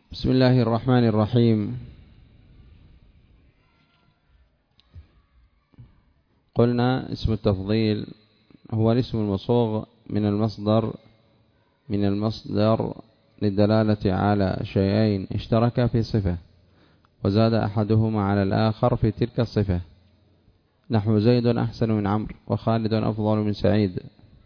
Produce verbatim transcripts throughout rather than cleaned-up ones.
بسم الله الرحمن الرحيم. قلنا اسم التفضيل هو الاسم المصوغ من المصدر من المصدر للدلالة على شيئين اشتركا في صفة وزاد أحدهما على الآخر في تلك الصفة، نحو زيد أحسن من عمرو وخالد أفضل من سعيد.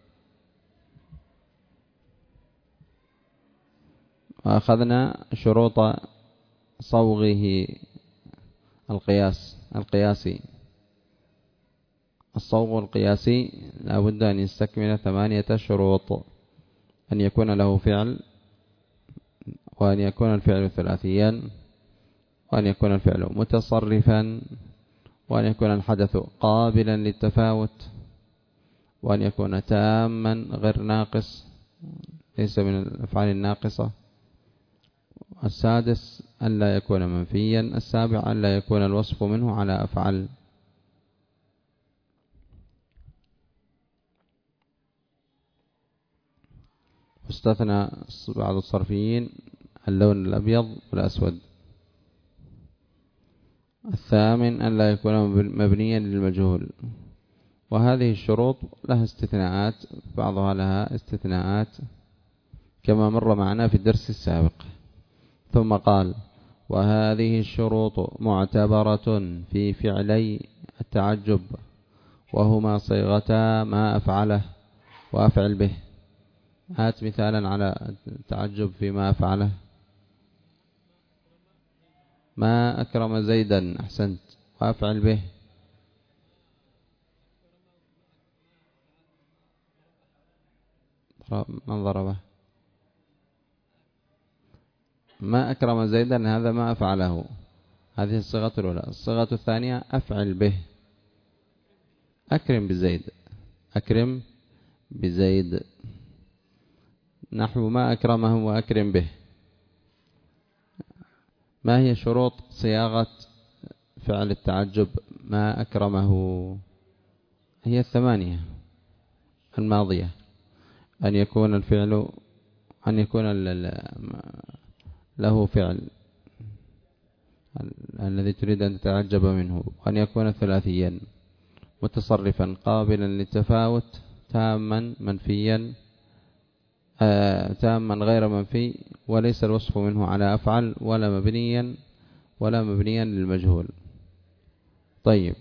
وأخذنا شروط صوغه القياس القياسي. الصوغ القياسي لا بد أن يستكمل ثمانية شروط: أن يكون له فعل، وأن يكون الفعل ثلاثيا، وأن يكون الفعل متصرفا، وأن يكون الحدث قابلا للتفاوت، وأن يكون تاما غير ناقص ليس من الأفعال الناقصة. السادس أن لا يكون منفيا. السابع أن لا يكون الوصف منه على أفعال. واستثنى بعض الصرفيين اللون الأبيض والأسود. الثامن أن لا يكون مبنيا للمجهول. وهذه الشروط لها استثناءات، بعضها لها استثناءات كما مر معنا في الدرس السابق. ثم قال: وهذه الشروط معتبرة في فعلي التعجب، وهما صيغتا ما أفعله وأفعل به. هات مثالا على التعجب فيما أفعله. ما أكرم زيدا، أحسنت، وأفعل به. من ضربه؟ ما أكرم زيدا، هذا ما أفعله، هذه الصيغة الأولى. الصيغة الثانية أفعل به. أكرم بزيد، أكرم بزيد، نحو ما أكرمه وأكرم به. ما هي شروط صياغة فعل التعجب ما أكرمه؟ هي الثمانية الماضية: أن يكون الفعل أن يكون له فعل الذي تريد أن تتعجب منه، وأن يكون ثلاثيا متصرفا قابلا للتفاوت تاما منفيا آه تاما غير منفي، وليس الوصف منه على أفعل ولا مبنيا ولا مبنيا للمجهول. طيب،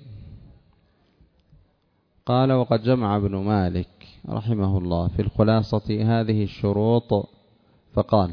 قال: وقد جمع ابن مالك رحمه الله في الخلاصة هذه الشروط فقال: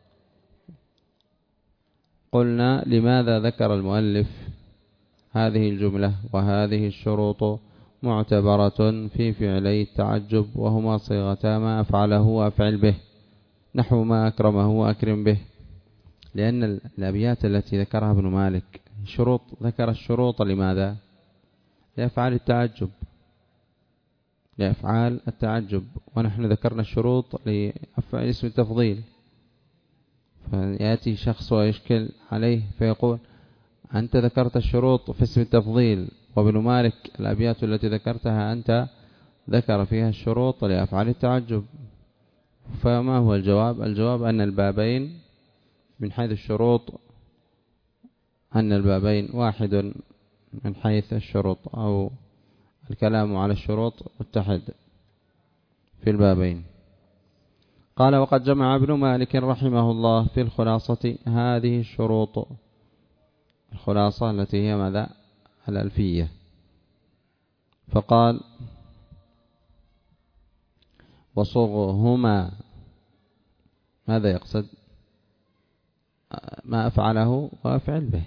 قلنا لماذا ذكر المؤلف هذه الجملة وهذه الشروط معتبرة في فعلي التعجب، وهما صيغتا ما أفعله وأفعل به، نحو ما أكرمه وأكرم به؟ لأن الأبيات التي ذكرها ابن مالك شروط، ذكر الشروط لماذا؟ لأفعال التعجب، لأفعال التعجب، ونحن ذكرنا الشروط لأفعال اسم التفضيل. فيأتي شخص ويشكل عليه فيقول: أنت ذكرت الشروط في اسم التفضيل، وابن مالك الأبيات التي ذكرتها أنت ذكر فيها الشروط لأفعال التعجب. فما هو الجواب؟ الجواب أن البابين من حيث الشروط أن البابين واحد من حيث الشروط، أو الكلام على الشروط متحد في البابين. قال: وقد جمع ابن مالك رحمه الله في الخلاصة هذه الشروط. الخلاصة التي هي ماذا؟ الألفية. فقال: وصغهما، ماذا يقصد؟ ما أفعله وأفعل به.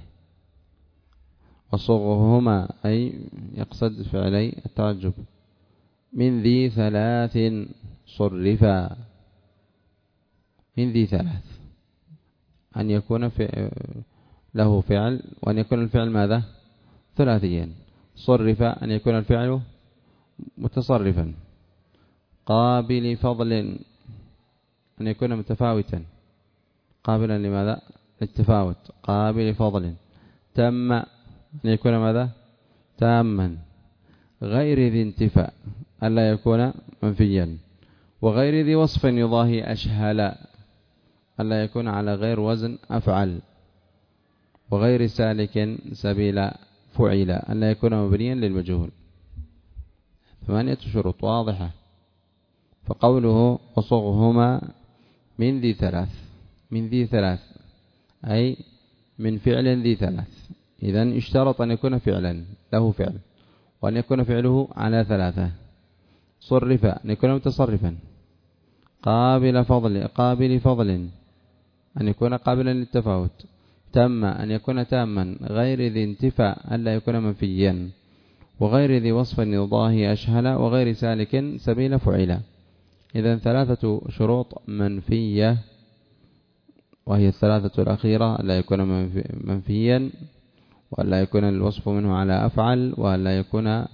وصغهما أي يقصد فعلي التعجب. من ذي ثلاث صرفا. من ذي ثلاث، أن يكون في له فعل، وأن يكون الفعل ماذا؟ ثلاثيا. صرف أن يكون الفعل متصرفا. قابل فضل أن يكون متفاوتا، قابلا لماذا؟ للتفاوت، قابل فضل. تم أن يكون ماذا؟ تاما. غير ذي انتفاء ألا يكون منفيا. وغير ذي وصف يضاهي أشهل ألا يكون على غير وزن أفعل، وغير سالك سبيل فعل، ألا يكون مبنيا للمجهول. ثمانية شروط واضحة. فقوله وصغهما من ذي ثلاث، من ذي ثلاث أي من فعل ذي ثلاث. إذن اشترط أن يكون فعلا له فعل، وأن يكون فعله على ثلاثة. صرف أن يكون متصرفا، قابل فضل قابل فضل أن يكون قابلا للتفاوت، تم أن يكون تاما غير ذي انتفاء ألا يكون منفيا، وغير ذي وصف يضاهي أشهل، وغير سالك سبيل فعلا. إذن ثلاثة شروط منفية، وهي الثلاثة الأخيرة: ألا يكون منفيا، وألا يكون الوصف منه على أفعل، وألا يكون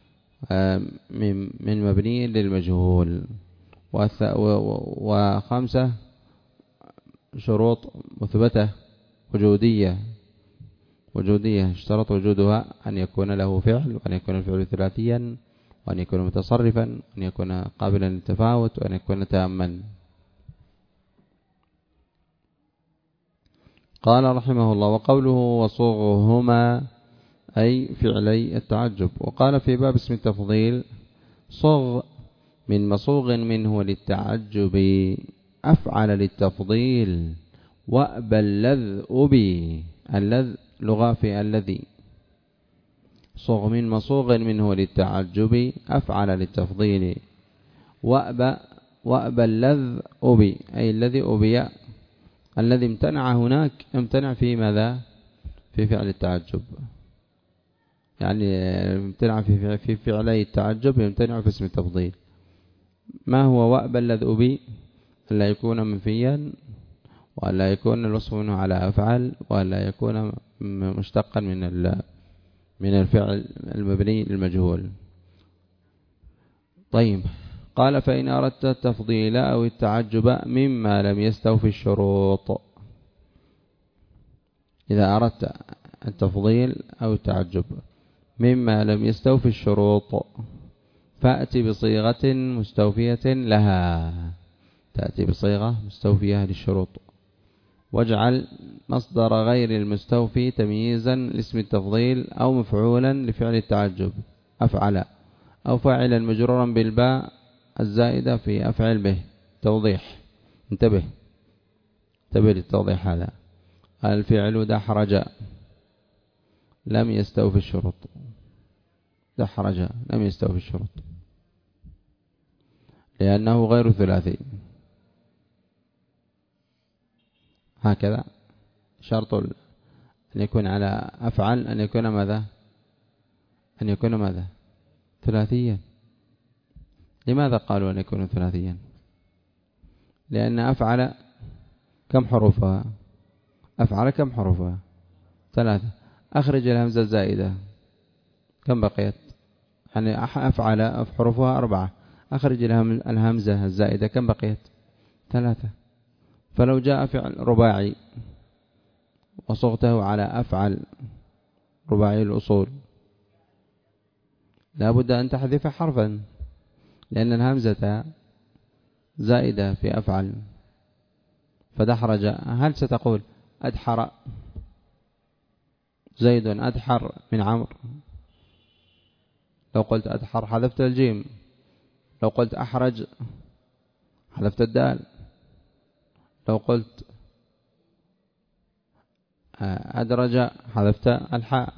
من مبني للمجهول. وخمسة شروط مثبتة وجودية، وجودية اشترط وجودها أن يكون له فعل، وأن يكون الفعل ثلاثيا، وأن يكون متصرفا، وأن يكون قابلا للتفاوت، وأن يكون تاما. قال رحمه الله: وقوله وصغهما أي فعلي التعجب. وقال في باب اسم التفضيل: صغ من مصوغ منه للتعجب، أفعل للتفضيل، وأبى اللذ أبي. اللذ لغة في الذي. صغ من مصوغ منه للتعجب، أفعل للتفضيل، وأبى وأبى اللذ أبي أي الذي أبي، الذي امتنع هناك امتنع في ماذا؟ في فعل التعجب، يعني امتنع في في فعلي التعجب، يمتنع في اسم التفضيل. ما هو وأبى اللذ أبي؟ ألا يكون منفيا، وألا يكون الوصف منه على أفعل، وألا يكون مشتقا من من الفعل المبني للمجهول. طيب، قال: فإن أردت التفضيل أو التعجب مما لم يستوفي الشروط. إذا أردت التفضيل أو التعجب مما لم يستوفي الشروط، فأتي بصيغة مستوفية لها، تأتي بصيغة مستوفية للشروط، واجعل مصدر غير المستوفي تمييزا لاسم التفضيل أو مفعولا لفعل التعجب، أفعل، أو فاعلا مجرورا بالباء الزائدة في أفعل به. توضيح، انتبه انتبه للتوضيح هذا. الفعل دحرج لم يستوفي الشروط، دحرج لم يستوفي الشروط لأنه غير ثلاثي. هكذا شرط أن يكون على أفعل أن يكون ماذا؟ أن يكون ماذا؟ ثلاثيا. لماذا قالوا أن يكون ثلاثيا؟ لأن أفعل كم حروفها؟ أفعل كم حروفها؟ ثلاثة. أخرج الهمزة الزائدة كم بقيت؟ يعني أفعل حروفها أربعة، أخرج الهمزة الزائدة كم بقيت؟ ثلاثة. فلو جاء فعل رباعي وصغته على أفعل رباعي الأصول، لا بد أن تحذف حرفا، لأن الهمزة زائدة في أفعل. فدحرج، هل ستقول أدحر زيد أدحر من عمرو؟ لو قلت أدحر حذفت الجيم، لو قلت أحرج حذفت الدال، لو قلت أدرج حذفت الحاء.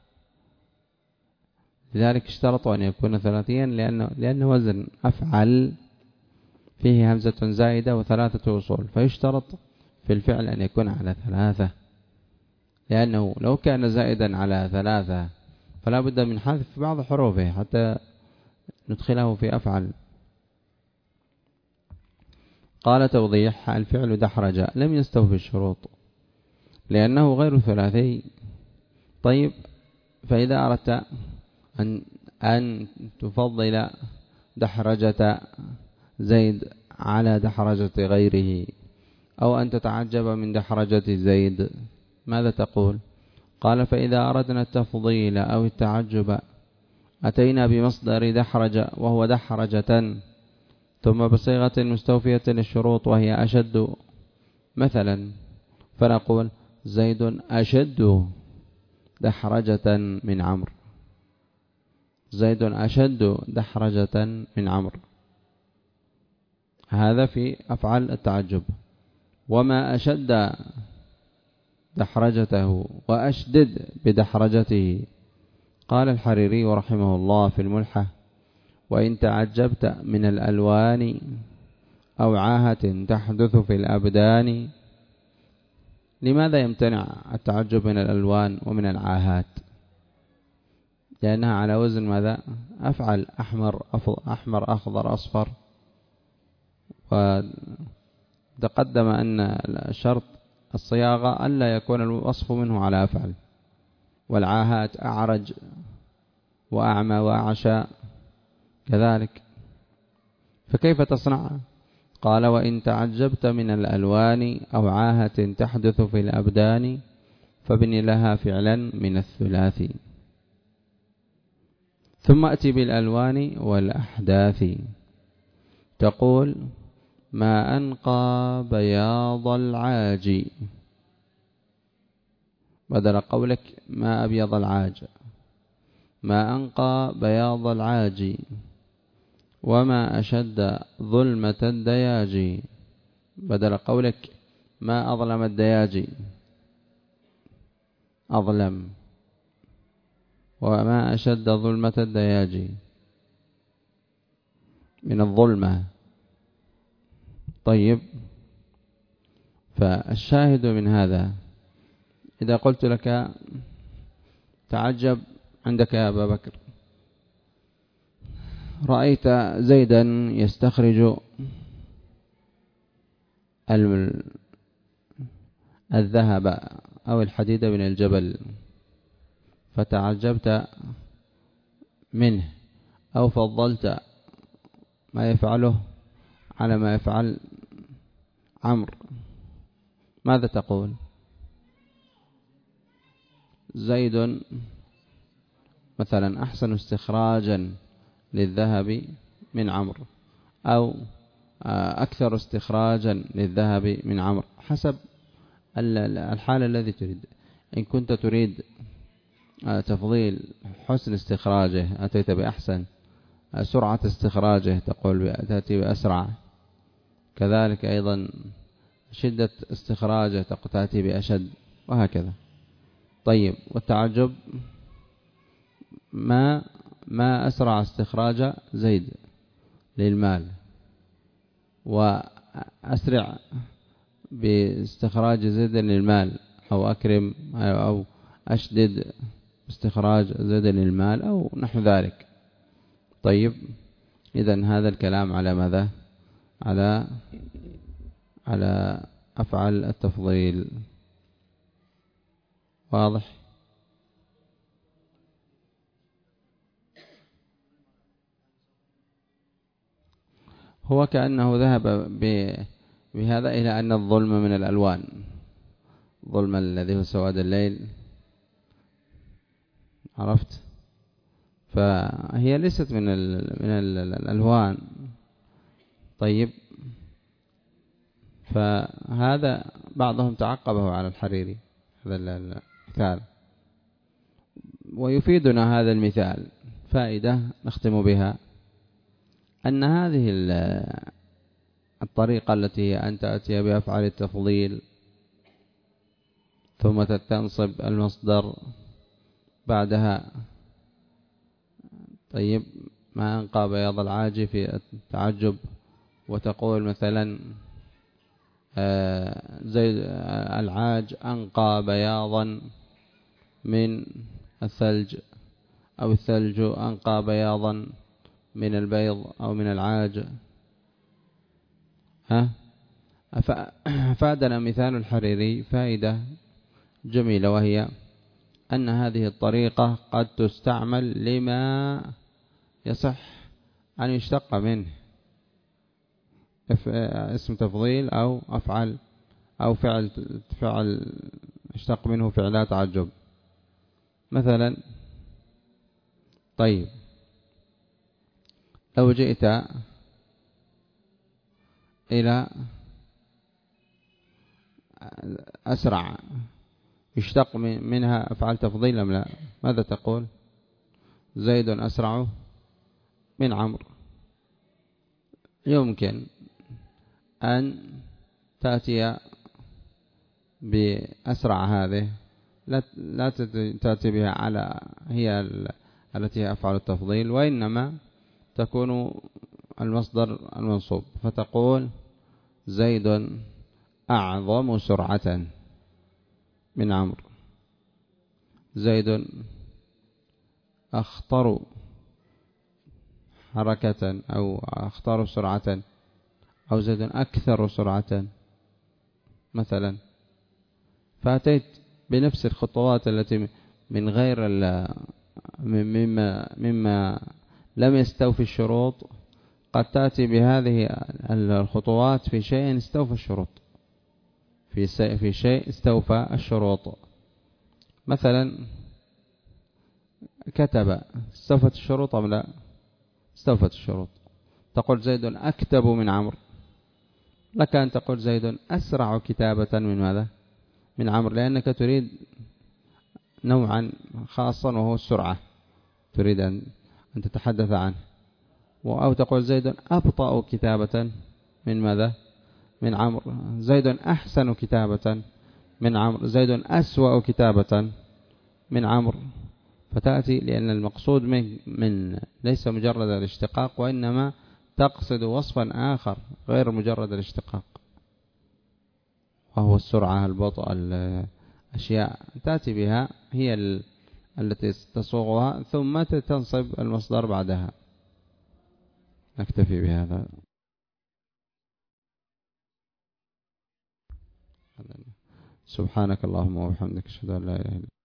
لذلك اشترطوا أن يكون ثلاثيا، لأنه, لأنه وزن أفعل فيه همزة زائدة وثلاثة وصول، فيشترط في الفعل أن يكون على ثلاثة، لأنه لو كان زائدا على ثلاثة فلا بد من حذف بعض حروفه حتى ندخله في أفعل. قال: توضيح: الفعل دحرج لم يستوفي الشروط لأنه غير ثلاثي. طيب، فإذا أردت أن, أن تفضل دحرجة زيد على دحرجة غيره، أو أن تتعجب من دحرجة زيد، ماذا تقول؟ قال: فإذا أردنا التفضيل أو التعجب أتينا بمصدر دحرج وهو دحرجة، ثم بصيغة مستوفية للشروط وهي أشد مثلا فنقول زيد أشد دحرجة من عمرو، زيد أشد دحرجة من عمرو، هذا في أفعال التعجب. وما أشد دحرجته وأشدد بدحرجته. قال الحريري رحمه الله في الملحة: وإن تعجبت من الألوان أو عاهة تحدث في الأبدان. لماذا يمتنع التعجب من الألوان ومن العاهات؟ لأنها على وزن ماذا؟ أفعل، أحمر أحمر أخضر أصفر. وتقدم أن الشرط الصياغة ألا يكون الوصف منه على أفعل. والعاهات أعرج وأعمى وأعشى كذلك، فكيف تصنع؟ قال: وإن تعجبت من الألوان أو عاهة تحدث في الأبدان فابن لها فعلا من الثلاثي. ثم أتي بالألوان والأحداث، تقول: ما أنقى بياض العاج، بدل قولك ما أبيض العاج، ما أنقى بياض العاج، وما أشد ظلمة الدياج، بدل قولك ما أظلم الدياج، أظلم، وما أشد ظلمة الدياج من الظلمة. طيب، فالشاهد من هذا إذا قلت لك تعجب عندك يا أبا بكر، رأيت زيدا يستخرج الذهب أو الحديد من الجبل، فتعجبت منه أو فضلت ما يفعله على ما يفعل عمرو، ماذا تقول؟ زيد مثلا أحسن استخراجا للذهب من عمرو، أو أكثر استخراجا للذهب من عمرو، حسب الحالة الذي تريد. إن كنت تريد تفضيل حسن استخراجه أتيت بأحسن، سرعة استخراجه تقول تأتي بأسرع، كذلك أيضا شدة استخراجه تأتي بأشد، وهكذا. طيب، والتعجب ما ما أسرع استخراج زيد للمال، وأسرع باستخراج زيد للمال، أو أكرم أو أشدد استخراج زيد للمال، أو نحو ذلك. طيب، إذن هذا الكلام على ماذا؟ على على أفعال التفضيل. واضح؟ هو كأنه ذهب بهذا إلى أن الظلم من الألوان، ظلم الذي هو سواد الليل، عرفت؟ فهي ليست من ال من ال الألوان. طيب، فهذا بعضهم تعقبه على الحريري هذا المثال، ويفيدنا هذا المثال فائدة نختم بها، أن هذه الطريقة التي هي أن تأتي بأفعال التفضيل ثم تنصب المصدر بعدها. طيب، ما أنقى بياض العاج في التعجب، وتقول مثلا زي العاج أنقى بياضا من الثلج، أو الثلج أنقى بياضا من البيض أو من العاج. ها فادنا مثال الحريري فائدة جميلة، وهي أن هذه الطريقة قد تستعمل لما يصح أن يشتق منه اسم تفضيل أو أفعل أو فعل فعل يشتق منه فعلات تعجب مثلا. طيب، لو جئت إلى أسرع يشتق منها أفعال تفضيل أم لا؟ ماذا تقول؟ زيد أسرع من عمرو. يمكن أن تأتي بأسرع هذه لا تأتي بها على هي التي هي أفعال التفضيل، وإنما تكون المصدر المنصوب، فتقول زيد أعظم سرعة من عمرو، زيد أخطر حركة أو أخطر سرعة، أو زيد أكثر سرعة مثلا. فأتيت بنفس الخطوات التي من غير مما, مما لم يستوفي الشروط، قد تأتي بهذه الخطوات في شيء استوفى الشروط، في في شيء استوفى الشروط. مثلا كتب، استوفت الشروط أم لا؟ استوفت الشروط. تقول زيد أكتب من عمرو، لك أن تقول زيد أسرع كتابة من ماذا؟ من عمرو، لأنك تريد نوعا خاصا وهو السرعة، تريد أن تتحدث عنه. أو تقول زيد أبطأ كتابة من ماذا؟ من عمرو. زيد أحسن كتابة من عمرو. زيد أسوأ كتابة من عمرو. فتأتي لأن المقصود من, من ليس مجرد الاشتقاق، وإنما تقصد وصفا آخر غير مجرد الاشتقاق، وهو السرعة، البطء، الأشياء تأتي بها هي التي تصوغها ثم تنصب المصدر بعدها. نكتفي بهذا. سبحانك اللهم وبحمدك، اشهد ان لا اله الا انت.